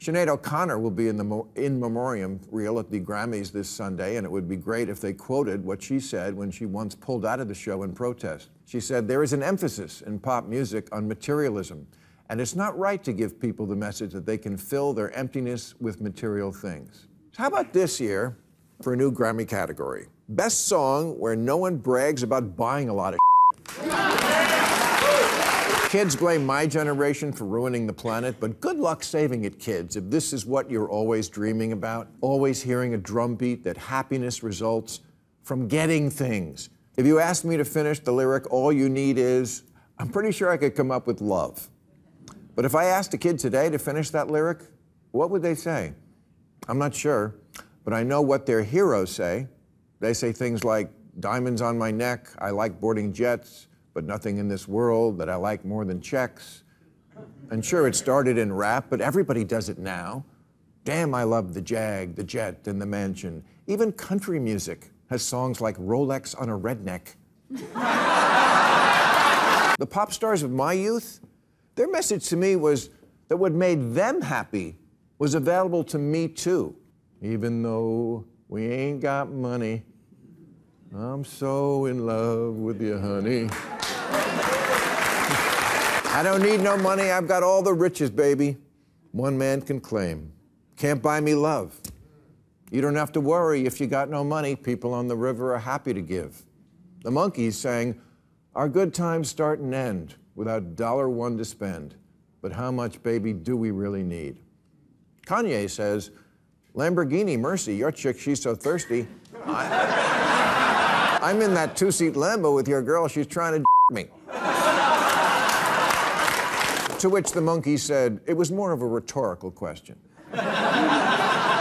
Sinead O'Connor will be in the in memoriam reel at the Grammys this Sunday, and it would be great if they quoted what she said when she once pulled out of the show in protest. She said, "There is an emphasis in pop music on materialism, and it's not right to give people the message that they can fill their emptiness with material things." So how about this year for a new Grammy category? Best song where no one brags about buying a lot of Kids blame my generation for ruining the planet, but good luck saving it, kids, if this is what you're always dreaming about, always hearing a drumbeat that happiness results from getting things. If you asked me to finish the lyric, all you need is, I'm pretty sure I could come up with love. But if I asked a kid today to finish that lyric, what would they say? I'm not sure, but I know what their heroes say. They say things like, diamonds on my neck, I like boarding jets, but nothing in this world that I like more than checks. And sure, it started in rap, but everybody does it now. Damn, I love the Jag, the jet, and the mansion. Even country music has songs like Rolex on a Redneck. The pop stars of my youth, their message to me was that what made them happy was available to me too. Even though we ain't got money, I'm so in love with you, honey. I don't need no money, I've got all the riches, baby. One man can claim. Can't buy me love. You don't have to worry if you got no money, people on the river are happy to give. The Monkees sang, our good times start and end without $1 to spend. But how much, baby, do we really need? Kanye says, Lamborghini Mercy, your chick, she's so thirsty. I'm in that two-seat Lambo with your girl, she's trying to me. To which the Monkees said, it was more of a rhetorical question.